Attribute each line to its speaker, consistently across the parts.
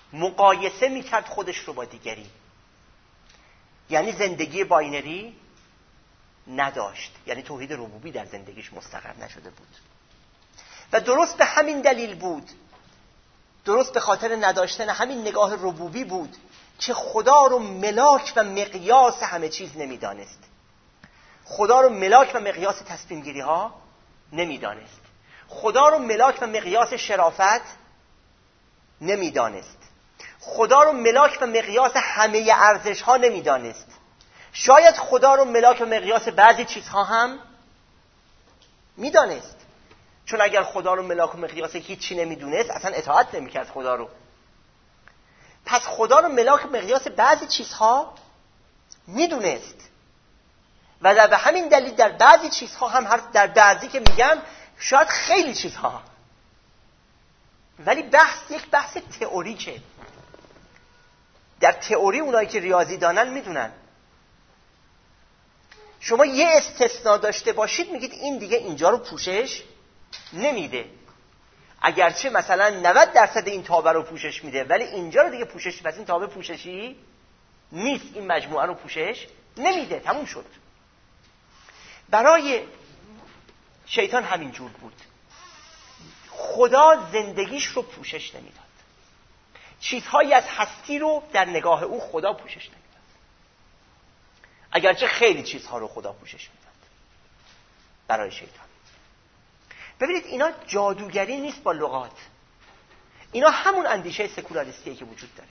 Speaker 1: مقایسه میکرد خودش رو با دیگری. یعنی زندگی باینری نداشت، یعنی توحید ربوبی در زندگیش مستقر نشده بود. و درست به همین دلیل بود، درست به خاطر نداشتن همین نگاه ربوبی بود که خدا رو ملاک و مقیاس همه چیز نمیدانست. خدا رو ملاک و مقیاس تصمیم گیری ها نمیدانست. خدا رو ملاک و مقیاس شرافت نمیدانست. خدا رو ملاک و مقیاس همه ارزش ها نمیدانست. شاید خدا رو ملاک و مقیاس بعضی چیزها هم میدانست، چون اگر خدا رو ملاک و مقیاس هیچی نمیدونست اصلا اطاعت نمیکرد خدا رو. پس خدا رو ملاک و مقیاس بعضی چیزها میدونست و به همین دلیل در بعضی چیزها هم، در بعضی که میگم شاید خیلی چیزها، ولی یک بحث تئوریکه. در تئوری اونایی که ریاضی دانن میدونن شما یه استثناء داشته باشید میگید این دیگه اینجا رو پوشش نمیده، اگرچه مثلا 90% این تابه رو پوشش میده ولی اینجا رو دیگه پوشش، پس این تابه پوششی نیست، این مجموعه رو پوشش نمیده. تموم شد. برای شیطان همین جور بود. خدا زندگیش رو پوشش نمیداد. چیزهایی از هستی رو در نگاه او خدا پوشش نمیداد، اگرچه خیلی چیزها رو خدا پوشش میداد برای شیطان. ببینید اینا جادوگری نیست با لغات، اینا همون اندیشه سکولاریستیه که وجود داره.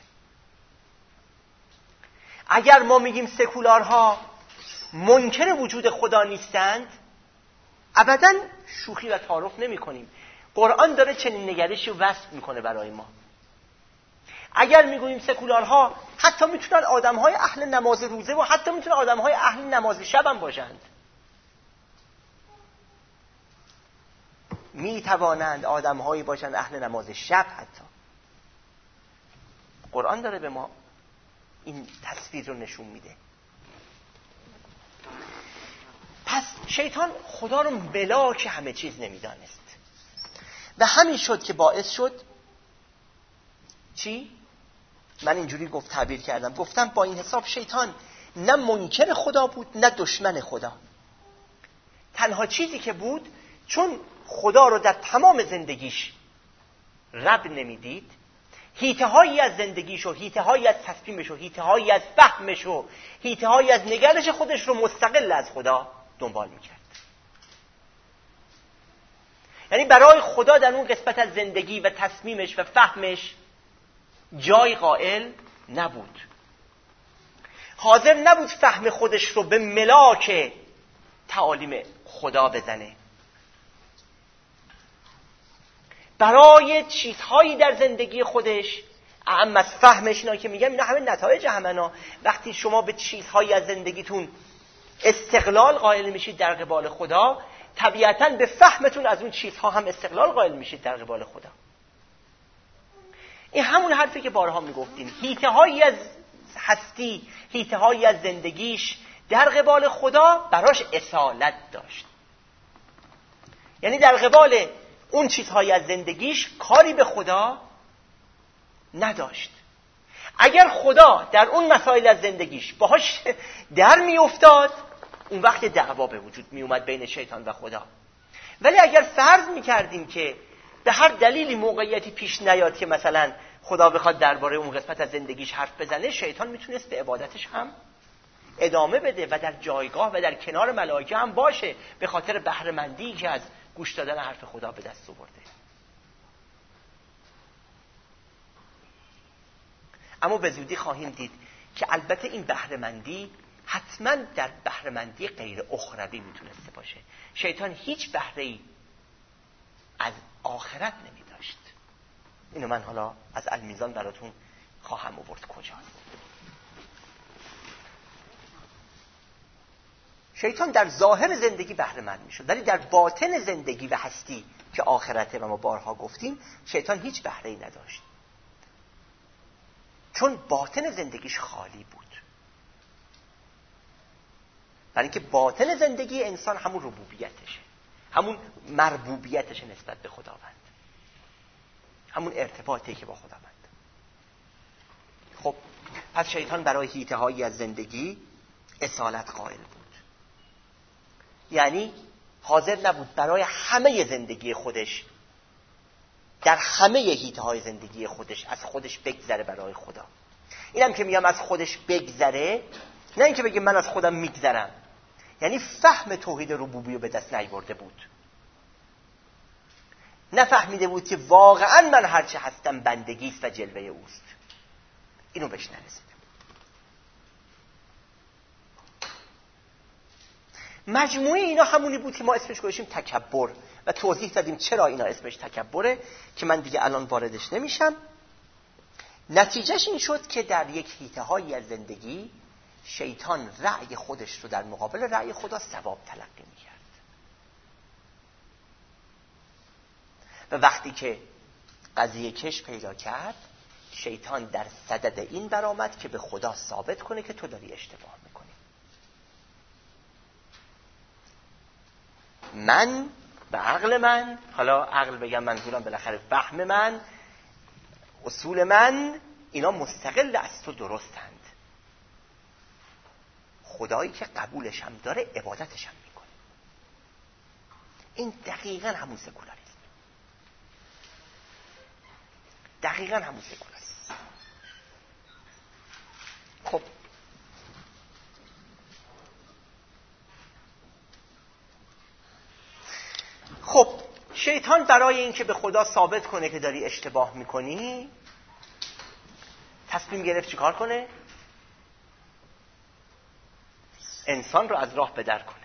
Speaker 1: اگر ما میگیم سکولارها منکر وجود خدا نیستند، ابداً شوخی و تعارف نمی کنیم. قرآن داره چنین نگرشی رو وصف میکنه برای ما. اگر میگوییم سکولارها حتی میتونن آدمهای اهل نماز روزه و حتی میتونن آدمهای اهل نماز شب هم باشند، میتوانند آدمهایی باشند اهل نماز شب. حتی قرآن داره به ما این تصویر رو نشون میده. پس شیطان خدا رو ملاک همه چیز نمیدانست و همین شد که باعث شد چی؟ من اینجوری تعبیر کردم، گفتم با این حساب شیطان نه منکر خدا بود نه دشمن خدا. تنها چیزی که بود، چون خدا رو در تمام زندگیش رب نمیدید، حیطه‌هایی از زندگیش و حیطه‌هایی از تصمیمش و حیطه‌هایی از فهمش و حیطه‌هایی از نگرش خودش رو مستقل از خدا دنبال میکرد. یعنی برای خدا در اون قسمت از زندگی و تصمیمش و فهمش جای قائل نبود. حاضر نبود فهم خودش رو به ملاک تعالیم خدا بزنه. برای چیزهایی در زندگی خودش، اعم از فهمش، اینا که میگم اینا همه نتایج همنا. وقتی شما به چیزهایی از زندگیتون استقلال قائل میشید در قبال خدا، طبیعتاً به فهمتون از اون چیزها هم استقلال قائل میشید در قبال خدا. این همون حرفی که بارها میگفتیم، حیطه‌هایی از هستی، حیطه‌هایی از زندگیش در قبال خدا براش اصالت داشت. یعنی در قبال اون چیزهایی از زندگیش کاری به خدا نداشت. اگر خدا در اون مسائل از زندگیش باهاش در می افتاد، اون وقت دعوا به وجود می اومد بین شیطان و خدا. ولی اگر فرض می کردیم که به هر دلیلی موقعیتی پیش نیاد که مثلا خدا بخواد درباره اون قسمت از زندگیش حرف بزنه، شیطان میتونست به عبادتش هم ادامه بده و در جایگاه و در کنار ملائکه هم باشه، به خاطر بهره‌مندی که از گوش دادن حرف خدا به دست آورده. اما به زودی خواهیم دید که البته این بهره‌مندی حتما در بهره‌مندی غیر اخروی میتونسته باشه. شیطان هیچ بهره‌ای از آخرت نمیداشت. اینو من حالا از المیزان براتون خواهم آورد کجاست. شیطان در ظاهر زندگی بهره‌مند میشد، ولی در باطن زندگی و هستی که آخرته و ما بارها گفتیم، شیطان هیچ بهره‌ای نداشت، چون باطن زندگیش خالی بود. برای اینکه باطن زندگی انسان همون ربوبیتشه، همون مربوبیتشه نسبت به خداوند، همون ارتباطی که با خداوند. پس شیطان برای حیطه‌هایی از زندگی اصالت قائل بود. یعنی حاضر نبود برای همه زندگی خودش، در همه حیطه‌های زندگی خودش از خودش بگذره برای خدا. اینم که میگم از خودش بگذره، نه اینکه بگه من از خودم میگذرم، یعنی فهم توحید ربوبیه به دست نیاورده بود. نفهمیده بود که واقعا من هرچه هستم بندگیست و جلوه اوست. اینو بهش نرسیده. مجموعه اینا همونی بود که ما اسمش گذاشتیم تکبر و توضیح دادیم چرا اینا اسمش تکبره که من دیگه الان واردش نمیشم. نتیجهش این شد که در یک حیطه‌هایی از زندگی شیطان رأی خودش رو در مقابل رأی خدا ثواب تلقی می‌کرد. و وقتی که قضیه کش پیدا کرد، شیطان در صدد این برآمد که به خدا ثابت کنه که تو داری اشتباه میکنی. من به عقل من، حالا عقل بگم منظورم بالاخره فهم من، اصول من، اینا مستقل از تو درستند. خدایی که قبولش هم داره عبادتش هم میکنه. این دقیقاً همون سکولاریسم. دقیقاً همون سکولاریسم. خب شیطان برای اینکه به خدا ثابت کنه که داری اشتباه میکنی، تصمیم گرفت چیکار کنه؟ انسان رو از راه بدر کنه.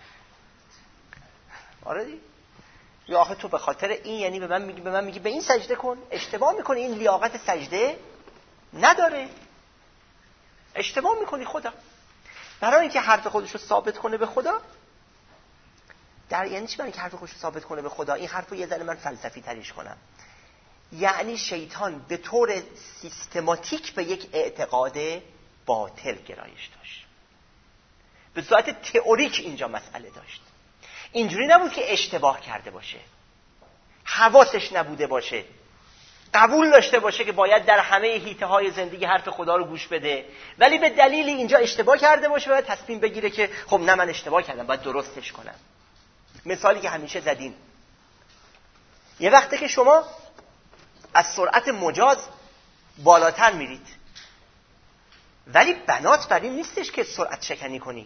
Speaker 1: آره دی؟ یا آخه تو به خاطر این یعنی به من میگی به این سجده کن؟ اشتباه میکنی. این لیاقت سجده نداره. اشتباه میکنی. خدا برای اینکه حرف خودش رو ثابت کنه به خدا، یعنی چی برای اینکه حرف خودش رو ثابت کنه به خدا؟ این حرف رو یه ذره من فلسفی تریش کنم. یعنی شیطان به طور سیستماتیک به یک اعتقاد باطل گرایش داشت. به صورت تئوریک اینجا مسئله داشت. اینجوری نبود که اشتباه کرده باشه، حواسش نبوده باشه، قبول داشته باشه که باید در همه حیطه‌های زندگی حرف خدا رو گوش بده، ولی به دلیل اینجا اشتباه کرده باشه و تصمیم بگیره که خب نه من اشتباه کردم باید درستش کنم. مثالی که همیشه زدیم، یه وقته که شما از سرعت مجاز بالاتر میرید، ولی بنات بر این نیستش که سرعت شکنی کنی،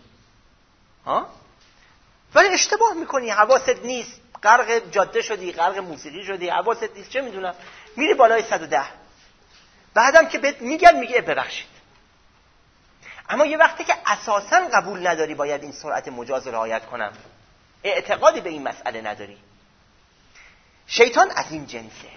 Speaker 1: ولی اشتباه میکنی، حواست نیست، غرق جاده شدی، غرق موسیقی شدی، حواست نیست، چه میدونم، میری بالای 110، بعدم که بهت میگه ببخشید. اما یه وقتی که اساساً قبول نداری باید این سرعت مجاز رو رعایت کنم، اعتقادی به این مسئله نداری. شیطان از این جنسه.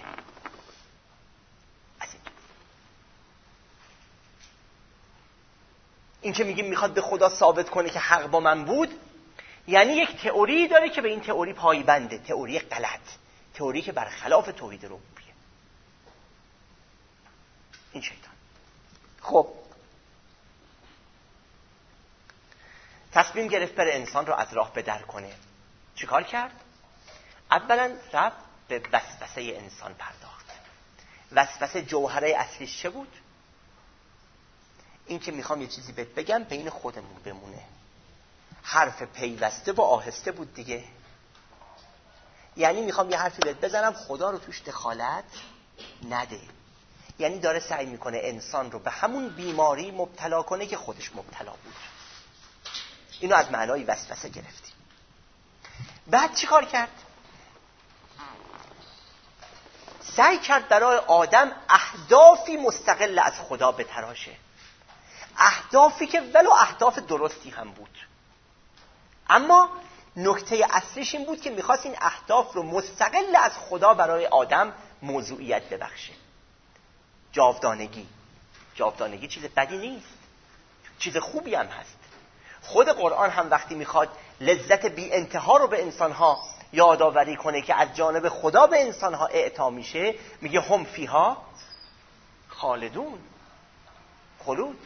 Speaker 1: این که میگیم میخواد به خدا ثابت کنه که حق با من بود، یعنی یک تئوری داره که به این تئوری پایبنده، تئوری غلط، تئوری که برخلاف توحید ربوبیه. این شیطان. خب تصمیم گرفت بره انسان رو از راه بدر کنه. چیکار کرد؟ اولا رفت به وسوسه انسان پرداخت. وسوسه جوهره اصلیش چه بود؟ این که میخوام یه چیزی بهت بگم بین خودمون بمونه. حرف پیوسته و آهسته بود دیگه. یعنی میخوام یه حرفی بهت بزنم خدا رو توش دخالت نده. یعنی داره سعی میکنه انسان رو به همون بیماری مبتلا کنه که خودش مبتلا بود. اینو از معنای وسوسه گرفتیم. بعد چی کار کرد؟ سعی کرد برای آدم اهدافی مستقل از خدا بتراشه، اهدافی که ولو اهداف درستی هم بود، اما نکته اصلیش این بود که میخواست این اهداف رو مستقل از خدا برای آدم موضوعیت ببخشه. جاودانگی چیز بدی نیست، چیز خوبی هم هست. خود قرآن هم وقتی میخواد لذت بی انتها رو به انسانها یادآوری کنه که از جانب خدا به انسانها اعطا میشه، میگه هم فیها خالدون، خلود.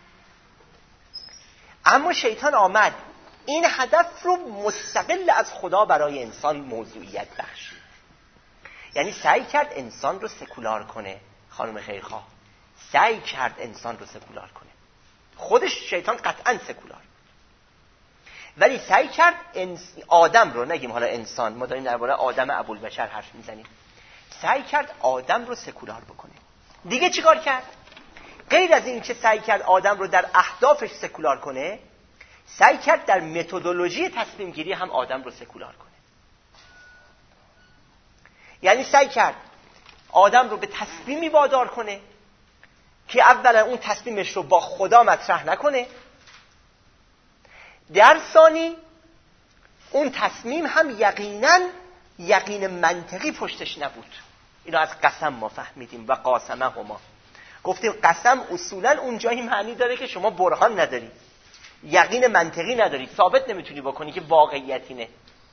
Speaker 1: اما شیطان آمد این هدف رو مستقل از خدا برای انسان موضوعیت بخشید. یعنی سعی کرد انسان رو سکولار کنه. خانم خیرخواه سعی کرد انسان رو سکولار کنه. خودش شیطان قطعا سکولار، ولی سعی کرد آدم رو، نگیم حالا انسان، ما داریم درباره آدم ابوالبشر حرف میزنیم، سعی کرد آدم رو سکولار بکنه. دیگه چیکار کرد؟ غیر از این که سعی کرد آدم رو در اهدافش سکولار کنه، سعی کرد در متدولوژی تصمیم گیری هم آدم رو سکولار کنه. یعنی سعی کرد آدم رو به تصمیمی وادار کنه که اولا اون تصمیمش رو با خدا مطرح نکنه، در ثانی اون تصمیم هم یقین منطقی پشتش نبود. اینو از قسم ما فهمیدیم و قاسمه هما گفتیم قسم اصولا اون جایی معنی داره که شما برهان نداری، یقین منطقی نداری، ثابت نمیتونی بکنی که واقعیت اینه.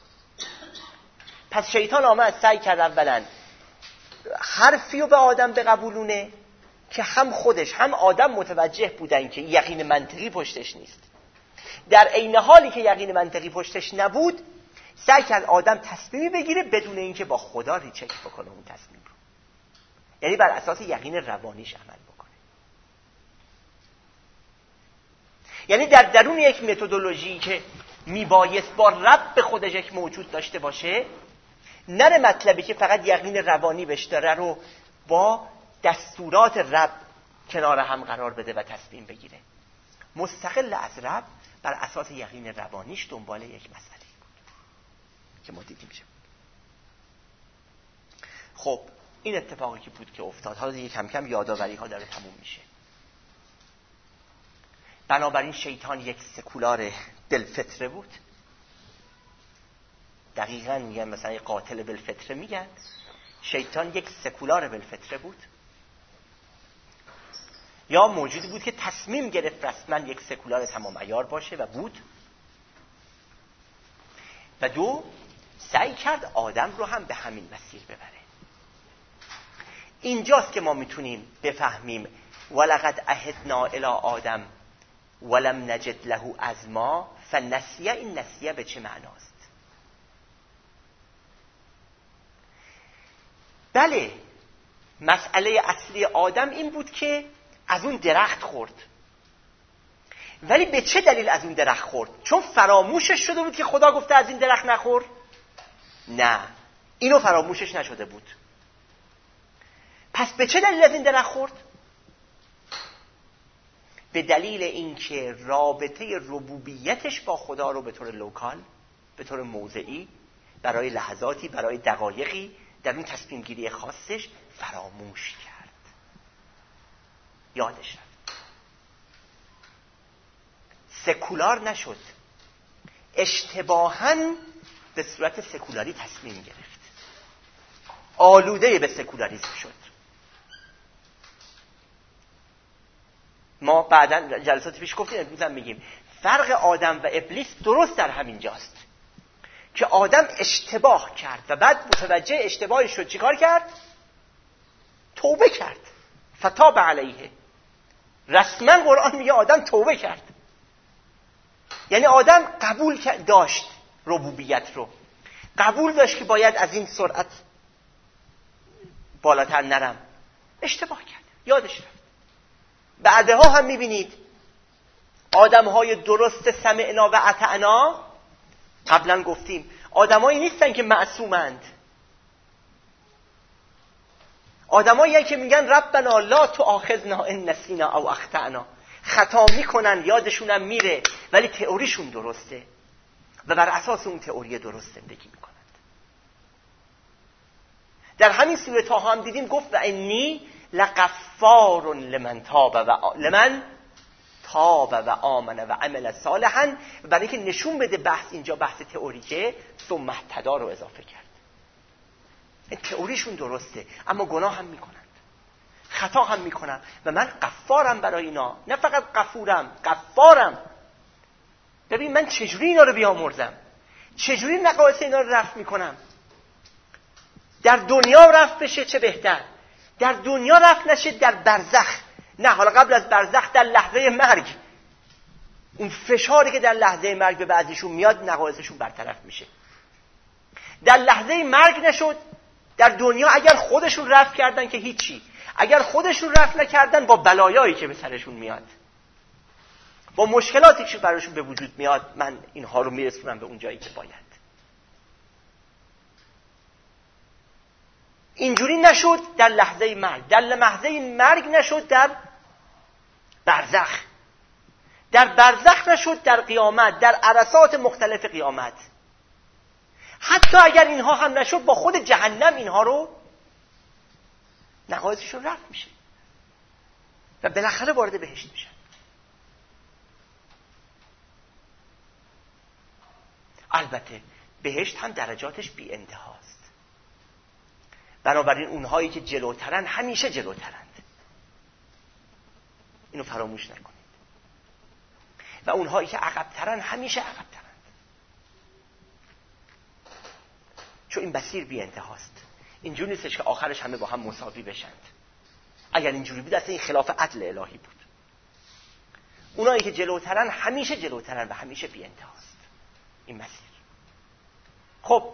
Speaker 1: پس شیطان آمد سعی کرد اولا حرفی رو به آدم بقبولونه که هم خودش هم آدم متوجه بودن که یقین منطقی پشتش نیست. در عین حالی که یقین منطقی پشتش نبود، سعی کرد آدم تصمیمی بگیره بدون اینکه با خدا ریچک بکنه اون تصمیم رو، یعنی بر اساس یقین روانیش عمل بکنه. یعنی در درون یک متدولوژی که میبایست با رب به خودش یک موجود داشته باشه، نره مطلبی که فقط یقین روانی بهش داره رو با دستورات رب کنار هم قرار بده و تصمیم بگیره. مستقل از رب بر اساس یقین روانیش دنبال یک مسئله بود که ما دیدیم چه بود. خب این اتفاقی که بود که افتاد، حالا دیگه کم کم یادآوری ها داره تموم میشه. بنابراین شیطان یک سکولار بالفطره بود. دقیقاً میگن مثلا یک قاتل بالفطره میگن، شیطان یک سکولار بالفطره بود، یا موجودی بود که تصمیم گرفت رسما یک سکولار تمام عیار باشه و بود. و دو، سعی کرد آدم رو هم به همین مسیر ببره. اینجاست که ما میتونیم بفهمیم ولقد عهدنا الی آدم ولم نجد له عزما فنسیه. این نسیه به چه معناست؟ بله، مسئله اصلی آدم این بود که از اون درخت خورد. ولی به چه دلیل از اون درخت خورد؟ چون فراموشش شده بود که خدا گفته از این درخت نخور؟ نه، اینو فراموشش نشده بود. پس به چه دلیل از این درخت خورد؟ به دلیل اینکه رابطه ربوبیتش با خدا رو به طور لوکال، به طور موضعی، برای لحظاتی، برای دقایقی در اون تصمیم گیری خاصش فراموش کرد، یادش رفت. سکولار نشد، اشتباهاً به صورت سکولاری تصمیم گرفت، آلوده به سکولاریسم شد. ما بعداً جلسات پیش گفتیم، امروز هم میگیم فرق آدم و ابلیس درست در همین جاست که آدم اشتباه کرد و بعد متوجه اشتباهی شد، چیکار کرد؟ توبه کرد. فتاب علیه. رسما قرآن میگه آدم توبه کرد. یعنی آدم قبول داشت ربوبیت رو، قبول داشت که باید از این سرعت بالاتر نرم، اشتباه کرد، یادش رفت. بعدها هم میبینید آدم‌های درست سمعنا و اطعنا، قبلا گفتیم آدمایی نیستن که معصومند، آدمایی که میگن ربنا لا تؤاخذنا ان نسینا او اخطأنا، خطا میکنن، یادشونم میره، ولی تئوریشون درسته و بر اساس اون تئوری درست زندگی میکنند. در همین سوره طه هم دیدیم گفت و انی لغفار لمن تاب و آمن و عمل صالحا، برای اینکه نشون بده بحث اینجا بحث تئوریکه، ثم اهتدی رو اضافه کرد. این تئوریشون درسته اما گناه هم میکنند، خطا هم میکنن و من غفارم برای اینا، نه فقط غفورم، غفارم. ببین من چجوری اینا رو بیامرزم، چجوری نقایص اینا رو رفع میکنم. در دنیا رفع بشه چه بهتر، در دنیا رفع نشه در برزخ، نه حالا قبل از برزخ در لحظه مرگ، اون فشاری که در لحظه مرگ به بعضیشون میاد نقایصشون برطرف میشه. در لحظه مرگ نشد، در دنیا اگر خودشون رفع کردن که هیچی، اگر خودشون رفع نکردن با بلایایی که به سرشون میاد. با مشکلاتی که براشون به وجود میاد من اینها رو میرسونم به اون جایی که باید. اینجوری نشد در لحظه مرگ، در لحظه مرگ نشد در برزخ، در برزخ نشد در قیامت، در عرصات مختلف قیامت. حتی اگر اینها هم نشد با خود جهنم اینها رو نقایصشون رفت میشه و بالاخره وارد بهشت میشن. البته بهشت هم درجاتش بی انتهاست، بنابراین اونهایی که جلوترن همیشه جلوترند، اینو فراموش نکنید، و اونهایی که عقبترن همیشه عقبترند، چون این مسیر بی انتهاست. اینجوری نیستش که آخرش همه با هم مساوی بشند. اگر اینجوری بود اصلا این خلاف عدل الهی بود. اونایی که جلوترن همیشه جلوترن و همیشه بی انتهاست این مسیر. خب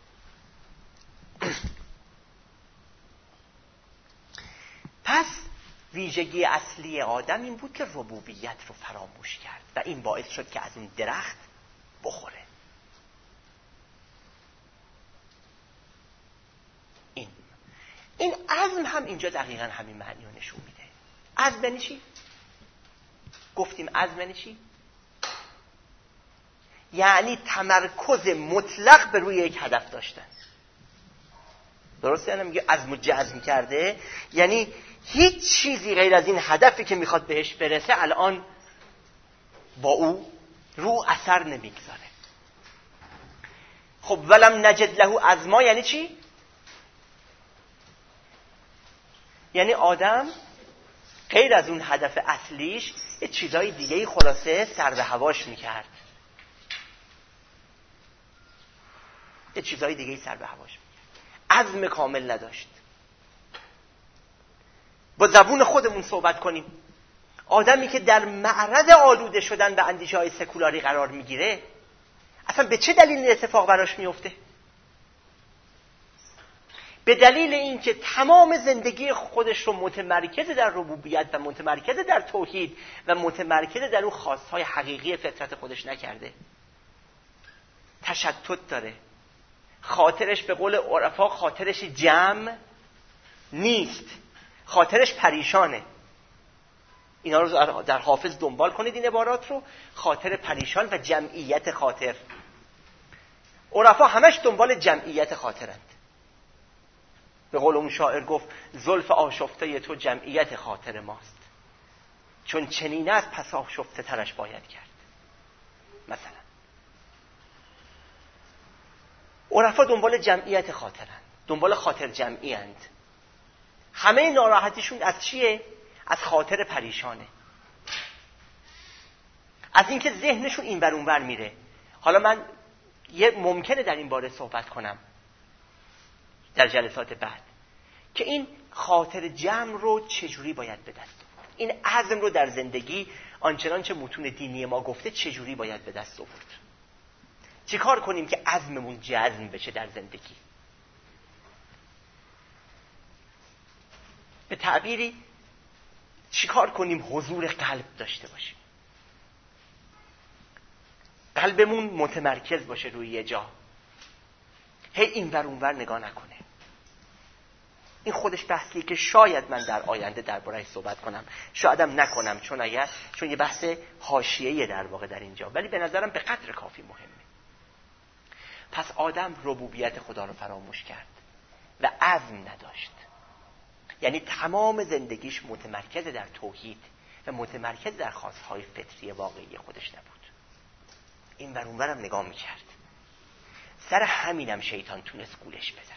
Speaker 1: پس ویژگی اصلی آدم این بود که ربوبیت رو فراموش کرد و این باعث شد که از اون درخت بخوره. این عزم هم اینجا دقیقا همین معنی رو نشون میده. عزم یعنی چی؟ گفتیم عزم یعنی چی؟ یعنی تمرکز مطلق به روی یک هدف داشتن. درسته؟ یعنی میگه عزم و جزم کرده، یعنی هیچ چیزی غیر از این هدفی که میخواد بهش برسه الان با او رو اثر نمیگذاره. خب ولم نجد له عزما یعنی چی؟ یعنی آدم غیر از اون هدف اصلیش یه چیزای دیگه‌ای خلاصه سر به هواش میکرد. یه چیزای دیگه‌ای سر به هواش میکرد. عزم کامل نداشت. با زبون خودمون صحبت کنیم، آدمی که در معرض آلوده شدن به اندیشه‌های سکولاری قرار میگیره، اصلا به چه دلیل این اتفاق براش میفته؟ به دلیل اینکه تمام زندگی خودش رو متمرکز در ربوبیت و متمرکز در توحید و متمرکز در اون خواستهای حقیقی فطرت خودش نکرده. تشتت داره. خاطرش به قول عرفا خاطرش جمع نیست، خاطرش پریشانه. اینا رو در حافظ دنبال کنید، این عبارات رو. خاطر پریشان و جمعیت خاطر. عرفا همش دنبال جمعیت خاطرند. به قول اون شاعر گفت زلف آشفته تو جمعیت خاطر ماست، چون چنین است پس آشفته ترش باید کرد. مثلا عرفا دنبال جمعیت خاطرند، دنبال خاطر جمعی اند. همه ناراحتیشون از چیه؟ از خاطر پریشانه، از اینکه ذهنشون این ور اون ور میره. حالا من ممکنه در این باره صحبت کنم در جلسات بعد که این خاطر جمع رو چجوری باید به دست آورد، این عزم رو در زندگی آنچنان چه متون دینی ما گفته چجوری باید به دست آورد. چی کار کنیم که عزممون جزم بشه در زندگی؟ به تعبیری چی کار کنیم حضور قلب داشته باشیم، قلبمون متمرکز باشه روی یه جا، هی این ور اون ور نگاه نکنه. این خودش بحثیه که شاید من در آینده درباره‌اش صحبت کنم، شایدم نکنم، چون یه بحث حاشیه‌ای در واقع در اینجا، ولی به نظرم به قدر کافی مهمه. پس آدم ربوبیت خدا رو فراموش کرد و عزم نداشت، یعنی تمام زندگیش متمرکز در توحید و متمرکز در خواستهای فطری واقعی خودش نبود. این ور اون ورم نگاه میکرد. سر همینم شیطان تونست گولش بزنه.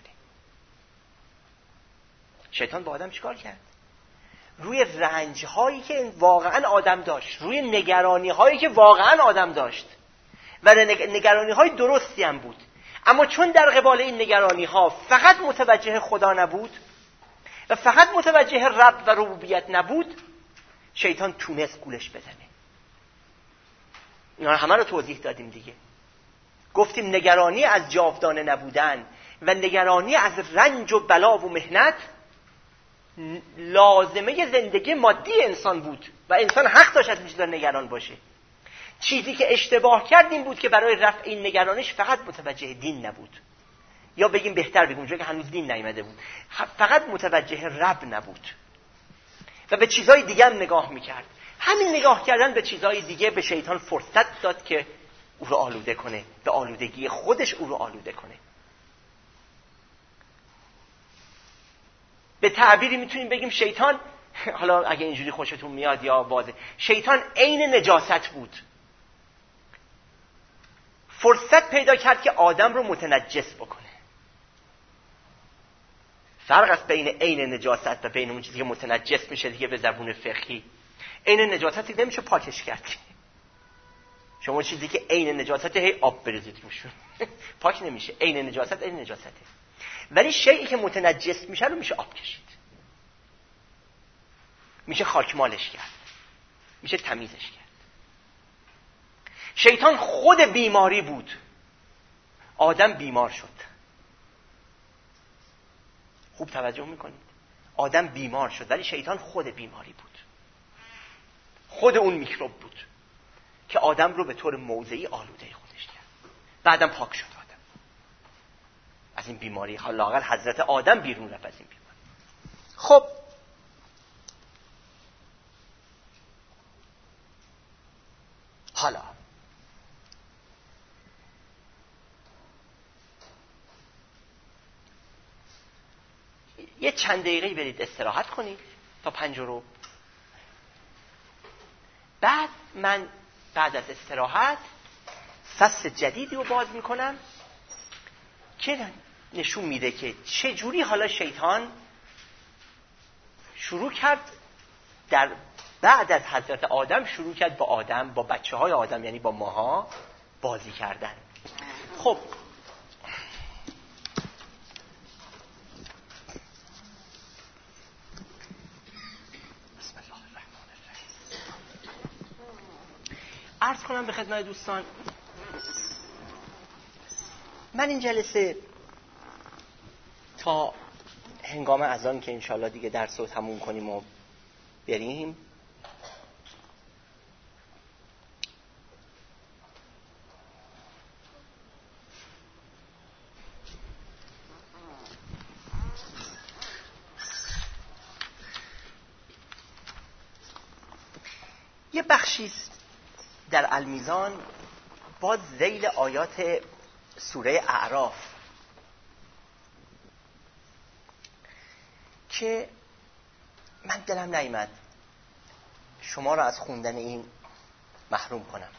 Speaker 1: شیطان با آدم چیکار کرد؟ روی رنج‌هایی که واقعا آدم داشت، روی نگرانی‌هایی که واقعا آدم داشت و نگرانی‌های درستی هم بود، اما چون در قبال این نگرانی‌ها فقط متوجه خدا نبود و فقط متوجه رب و ربوبیت نبود، شیطان تونست گولش بزنه. اینا همه رو توضیح دادیم دیگه. گفتیم نگرانی از جاودانه نبودن و نگرانی از رنج و بلا و محنت لازمه زندگی مادی انسان بود و انسان حق داشت از این چیزا نگران باشه. چیزی که اشتباه کرد این بود که برای رفع این نگرانش فقط متوجه دین نبود، یا بگیم بهتر بگیم اونجا که هنوز دین نیامده بود، فقط متوجه رب نبود و به چیزهای دیگه هم نگاه میکرد. همین نگاه کردن به چیزهای دیگه به شیطان فرصت داد که او رو آلوده کنه، به آلودگی خودش او رو آلوده کنه. به تعبیری میتونیم بگیم شیطان، حالا اگه اینجوری خوشتون میاد یا واضح، شیطان عین نجاست بود. فرصت پیدا کرد که آدم رو متنجس بکنه. فرق است بین عین نجاست و بین اون چیزی که متنجس میشه دیگه به زبون فقهی. عین نجاستی نمیشه پاکش کرد. شما چیزی که عین نجاسته هی آب بریزید روشون پاک نمیشه. عین نجاست عین نجاسته، ولی شیئی که متنجس میشه رو میشه آب کشید، میشه خاکمالش کرد، میشه تمیزش کرد. شیطان خود بیماری بود، آدم بیمار شد. خوب توجه میکنید، آدم بیمار شد ولی شیطان خود بیماری بود، خود اون میکروب بود که آدم رو به طور موضعی آلوده خودش کرد. بعدم پاک شد آدم از این بیماری، حالا حضرت آدم بیرون رفت از این بیماری. خب حالا یه چند دقیقه برید استراحت کنید تا 5 رو. بعد من بعد از استراحت فصل جدیدی رو باز میکنم که نشون میده که چه جوری حالا شیطان شروع کرد در بعد از حضرت آدم شروع کرد با آدم، با بچه های آدم یعنی با ماها بازی کردن. خب عرض کنم به خدمت دوستان، من این جلسه تا هنگام اذان که انشالله دیگه درس رو تموم کنیم و بریم، یه بخشیست در المیزان باز ذیل آیات سوره اعراف که من دلم نیامد شما را از خوندن این محروم کنم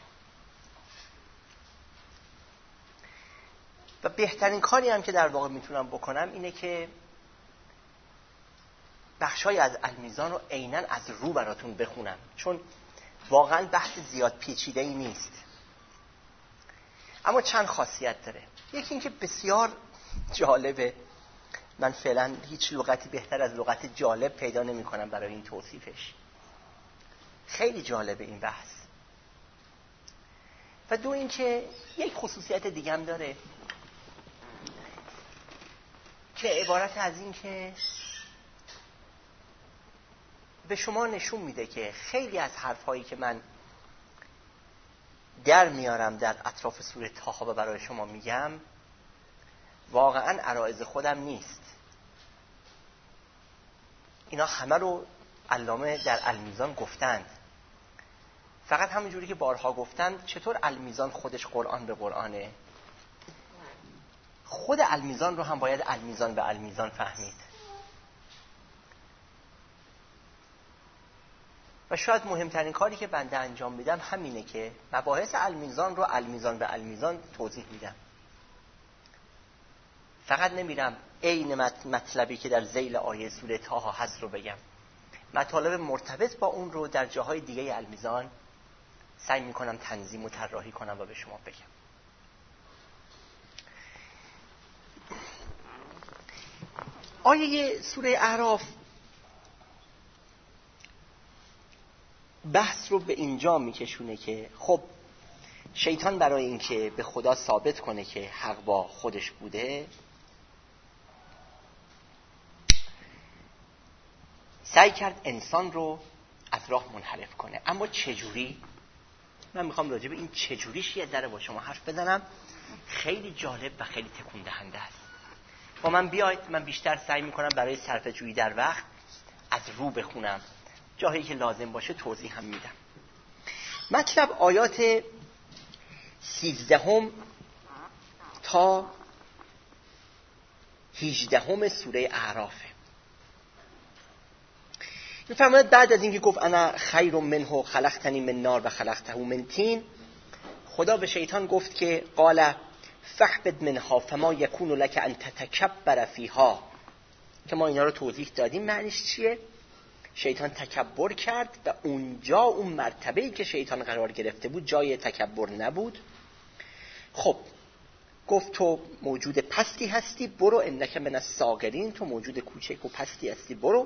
Speaker 1: و بهترین کاری هم که در واقع میتونم بکنم اینه که بخشای از المیزان رو عیناً از رو براتون بخونم، چون واقعاً بحث زیاد پیچیده‌ای نیست، اما چند خاصیت داره. یکی اینکه بسیار جالبه، من فعلا هیچ لغتی بهتر از لغت جالب پیدا نمی کنم برای این توصیفش. خیلی جالبه این بحث. و دو اینکه یک خصوصیت دیگه هم داره که عبارت از این که به شما نشون میده که خیلی از حرفایی که من در میارم در اطراف سوره طه و برای شما میگم واقعا عرایض خودم نیست. اینا همه رو علامه در المیزان گفتند. فقط همونجوری که بارها گفتند چطور المیزان خودش قرآن به قرآنه، خود المیزان رو هم باید المیزان به المیزان فهمید. و شاید مهمترین کاری که بنده انجام میدم همینه که مباحث المیزان رو المیزان به المیزان توضیح میدم. فقط نمیرم عین مطلبی که در ذیل آیه سوره طه هست رو بگم، مطالب مرتبط با اون رو در جاهای دیگه المیزان سعی میکنم تنظیم و طراحی کنم و به شما بگم. آیه سوره اعراف بحث رو به اینجا میکشونه که خب شیطان برای اینکه به خدا ثابت کنه که حق با خودش بوده سعی کرد انسان رو از راه منحرف کنه. اما چجوری؟ من میخوام راجع به این چجوریش یه ذره با شما حرف بزنم. خیلی جالب و خیلی تکون دهنده است. با من بیاید، من بیشتر سعی میکنم برای صرفه جویی در وقت از رو بخونم، جاهایی که لازم باشه توضیح هم میدم. مطلب آیات 13 تا 18 سوره اعرافه. میفرماید بعد از اینکه گفت انا خیر منه خلقتنی من نار و خلقته من طین، خدا به شیطان گفت که قال فاهبط منها فما یکون لك ان تتکبر فیها، که ما اینا رو توضیح دادیم معنیش چیه. شیطان تکبر کرد و اونجا اون مرتبه‌ای که شیطان قرار گرفته بود جای تکبر نبود. خب گفت تو موجود پستی هستی، برو انک من الصاغرین، تو موجود کوچک و پستی هستی، برو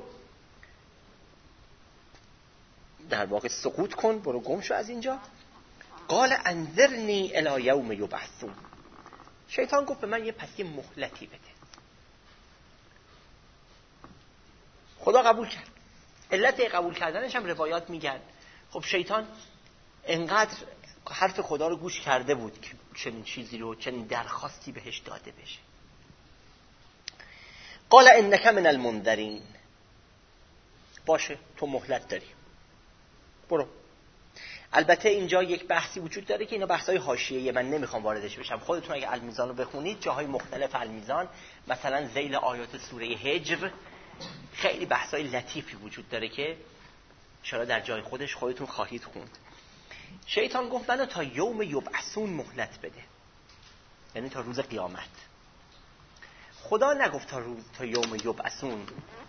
Speaker 1: در واقع سقوط کن، برو گم شو از اینجا. قال انذرنی الی یوم یبعثون، شیطان گفت به من یه پسی مهلتی بده. خدا قبول کرد. علت قبول کردنش هم روایات میگن خب شیطان انقدر حرف خدا رو گوش کرده بود که چنین چیزی رو، چنین درخواستی بهش داده بشه. قال انک من المنذرین، باشه تو مهلت داری، برو. البته اینجا یک بحثی وجود داره که اینا بحث‌های حاشیه‌ای، من نمیخوام واردش بشم. خودتون اگه المیزان رو بخونید جاهای مختلف المیزان، مثلا ذیل آیات سوره هجر خیلی بحث‌های لطیفی وجود داره که ان شاءالله در جای خودش خودتون خواهید خوند. شیطان گفت منو تا یوم یبعثون مهلت بده، یعنی تا روز قیامت. خدا نگفت تا یوم یبعثون.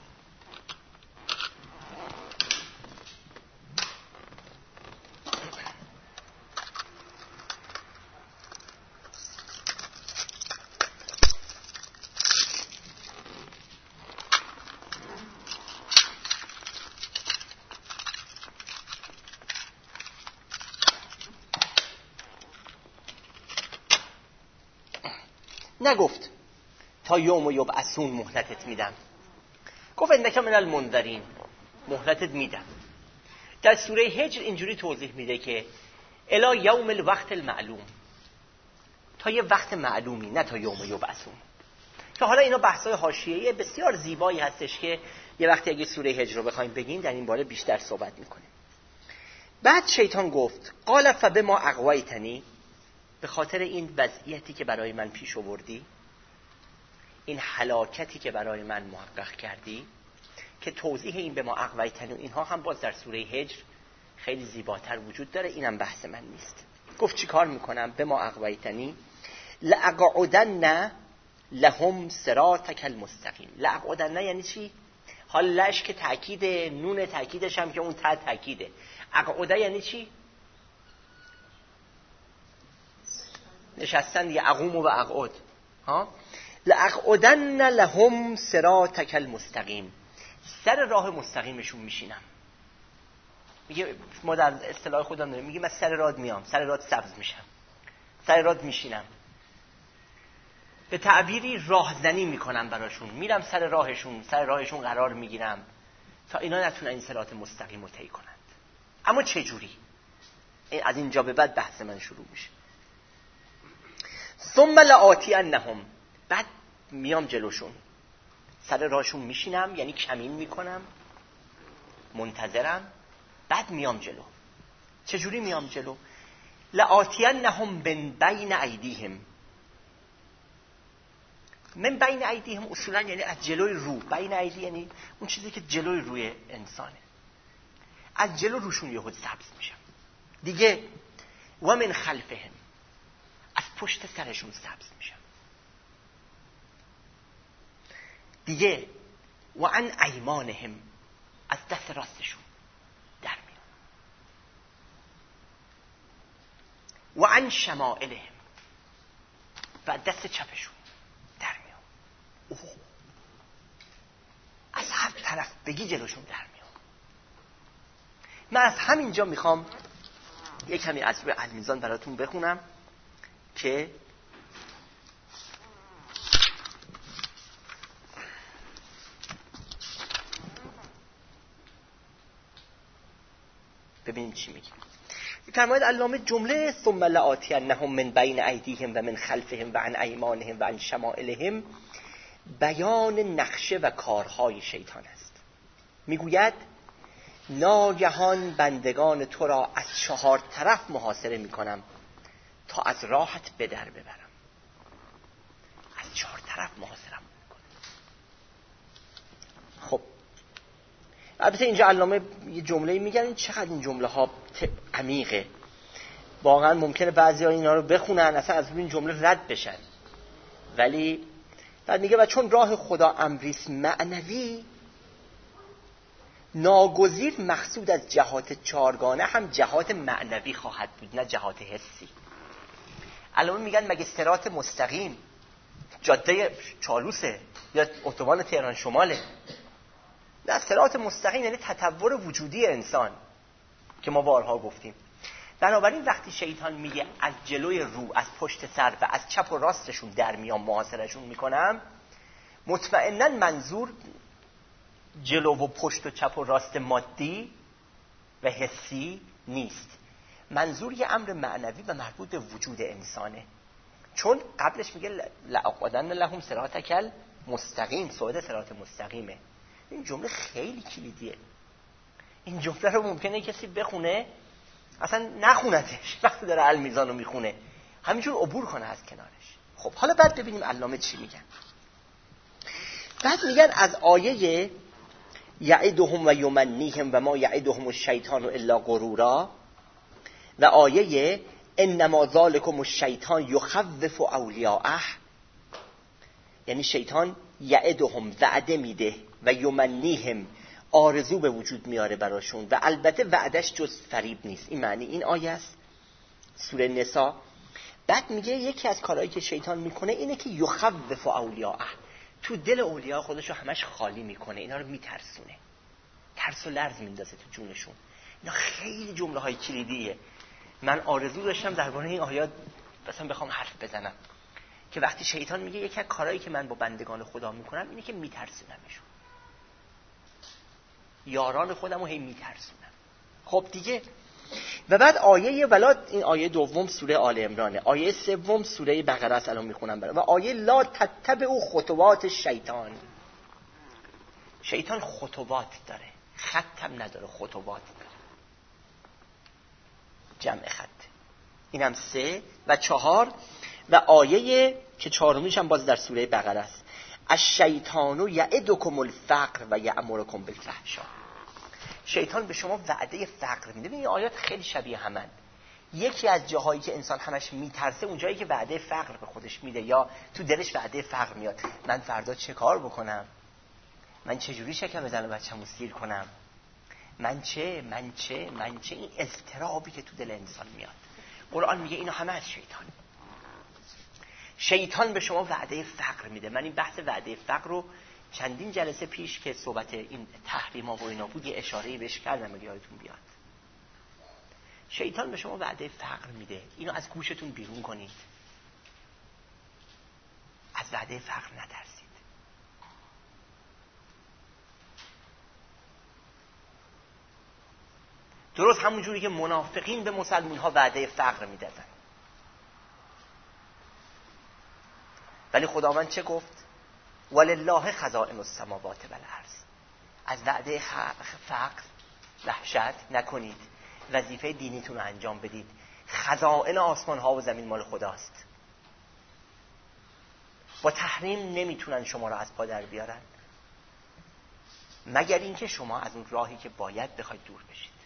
Speaker 1: نگفت تا یوم یبعثون مهلتت میدم، گفت انک من المنذرین، مهلتت میدم. در سوره هجر اینجوری توضیح میده که الی یوم الوقت المعلوم، تا یه وقت معلومی، نه تا یوم یبعثون. که حالا اینا بحث‌های حاشیه‌ای بسیار زیبایی هستش که یه وقتی اگه سوره هجر رو بخوایم بگیم در این باره بیشتر صحبت میکنیم. بعد شیطان گفت قال فبما اغویتنی، به خاطر این وضعیتی که برای من پیش آوردی، این هلاکتی که برای من محقق کردی، که توضیح این به ما اغویتنی و اینها هم باز در سوره هجر خیلی زیباتر وجود داره، اینم بحث من نیست. گفت چی کار میکنم؟ به ما اغویتنی لاقعدن لهم صراطک المستقیم. لاقعدن یعنی چی؟ حال لش که تاکید، نون تاکیدش هم که اون تا تاکیده. اقعده یعنی چی؟ نشستن دیگه، اقوم و اقعد. ها، لاقعدن لهم صراطک المستقیم، سر راه مستقیمشون میشینم. میگه ما در اصطلاح خودم داریم میگه من سر راه میام، سر راه سبز میشم، سر راه میشینم، به تعبیری راهزنی میکنم براشون، میرم سر راهشون قرار میگیرم تا اینا نتونن این صراط مستقیم رو طی کنند. اما چه جوری؟ از اینجا به بعد بحث من شروع میشه. ثم لآتینهم، بعد میام جلوشون، سر راهشون میشینم، یعنی کمین میکنم، منتظرم، بعد میام جلو. چجوری میام جلو؟ لآتینهم من بین ایدیهم. من بین ایدیهم اصولا یعنی از جلوی رو. بین ایدی یعنی اون چیزی که جلوی روی انسانه. از جلو روشون یهو سبز میشم. دیگه و من خلفهم، از پشت سرشون سبز میشم. دیگه و عن ایمانهم، از دست راستشون در میام. و عن شمائلهم، و دست چپشون در میام. از هر طرف بگی جلوشون در میام. من از همینجا میخوام یک کمی از روی المیزان براتون بخونم که ببینیم چی میگه. فرماید علامه جمله ثم لآتینهم من بین ایدیهم و من خلفهم و عن ایمانهم و عن شمائلهم بیان نقشه و کارهای شیطان است. میگوید ناگهان بندگان تو را از 4 طرف محاصره میکنم تا از راحت به در ببرم. از 4 طرف محاصرم میکنم. خب البته اینجا علامه یه جمله میگن، این چقدر این جمله ها عمیقه. واقعا ممکنه بعضی ها اینا رو بخونن اصلا از این جمله رد بشن، ولی بعد میگه و چون راه خدا امریست معنوی، ناگزیر مقصود از جهات 4گانه هم جهات معنوی خواهد بود، نه جهات حسی. الان میگن مگه صراط مستقیم جاده چالوسه یا اتوبان تهران شماله؟ نه، صراط مستقیم یعنی تطور وجودی انسان که ما بارها گفتیم. بنابراین وقتی شیطان میگه از جلوی رو، از پشت سر و از چپ و راستشون در میام محاصرهشون میکنم، مطمئناً منظور جلو و پشت و چپ و راست مادی و حسی نیست. منظور یه امر معنوی و مربوط به وجود انسانه. چون قبلش میگه لأقعدن لهم صراطک المستقیم، صعود صراط مستقیمه. این جمله خیلی کلیدیه. این جمله رو ممکنه کسی بخونه اصلا نخونتش وقتی داره المیزان رو میخونه، همینجور عبور کنه از کنارش. خب حالا بعد ببینیم علامه چی میگن. بعد میگن از آیه یعدهم و یمنیهم و ما یعدهم الشیطان الا غرورا و آیه انما ذالکم الشیطان یخوف اولیاءه، یعنی شیطان یعدهم وعده میده و یمنیهم آرزو به وجود میاره براشون و البته وعدش جز فریب نیست. این معنی این آیه است سوره نساء. بعد میگه یکی از کارهایی که شیطان میکنه اینه که یخوف اولیاءه، تو دل اولیاء خودش رو همش خالی میکنه، اینا رو میترسونه، ترس و لرز میندازه تو جونشون. اینا خیلی جمله های کلیدیه. من آرزو داشتم درباره این آیات مثلا بخوام حرف بزنم که وقتی شیطان میگه یکی از کارهایی که من با بندگان خدا میکنم اینه که میترسونمشون، یاران خودم رو هی میترسونم. خب دیگه. و بعد آیه ولاد، این آیه دوم سوره آل عمرانه، آیه سوم سوره بقره است الان میخونم برام، و آیه لا تتبعوا خطوات شیطان. شیطان خطوات داره، خطم نداره، خطوات داره، جمع خط. اینم 3 و 4 و آیه که 4میش هم باز در سوره بقره است، الشیطان یعدکم الفقر و یأمرکم بالفحشاء. شیطان به شما وعده فقر میده. این آیات خیلی شبیه همن. یکی از جاهایی که انسان همش میترسه اون جایی که وعده فقر به خودش میده یا تو دلش وعده فقر میاد. من فردا چه کار بکنم؟ من چه جوری شکم بزنم بچه‌مو سیر کنم؟ من چه این اضطرابی که تو دل انسان میاد. قرآن میگه اینا همه از شیطان. شیطان به شما وعده فقر میده. من این بحث وعده فقر رو چندین جلسه پیش که صحبت این تحریما و اینا بود یه اشاره‌ای بهش کردم اگه یادتون بیاد. شیطان به شما وعده فقر میده، اینو از گوشتون بیرون کنید. از وعده فقر نترسید. درست همون جوری که منافقین به مسلمون ها وعده فقر میدادن، ولی خداوند چه گفت؟ ولله خزائن السماوات والارض. از وعده فقر وحشت نکنید، وظیفه دینیتون رو انجام بدید. خزائن آسمان ها و زمین مال خداست. با تحریم نمیتونن شما رو از پا در بیارن مگر اینکه شما از اون راهی که باید بخواید دور بشید.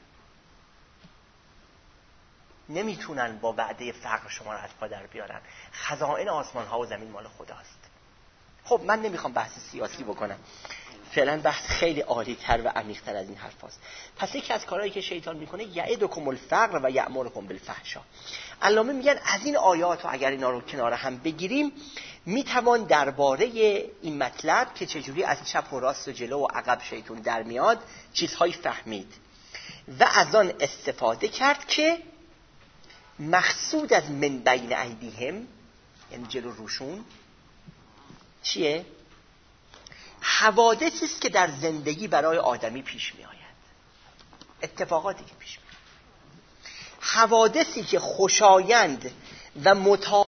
Speaker 1: نمیتونن با وعده فقر شما رو از پا در بیارن. خزائن آسمان ها و زمین مال خداست. خب من نمیخوام بحث سیاسی بکنم، فعلا بحث خیلی عالی تر و عمیق تر از این حرف هست. پس یکی از کارهایی که شیطان میکنه یعدکم الفقر و یأمرکم بالفحشاء. علامه میگن از این آیات و اگر اینا رو کنار هم بگیریم میتوان درباره این مطلب که چجوری از چپ و راست و جلو و عقب شیطان در میاد چیزهایی فهمید و از آن استفاده کرد که مقصود از من بین ایدیهم، یعنی جلو روشون، چیه؟ حوادثی است که در زندگی برای آدمی پیش می آید، اتفاقاتی که پیش می آید. حوادثی که خوشایند و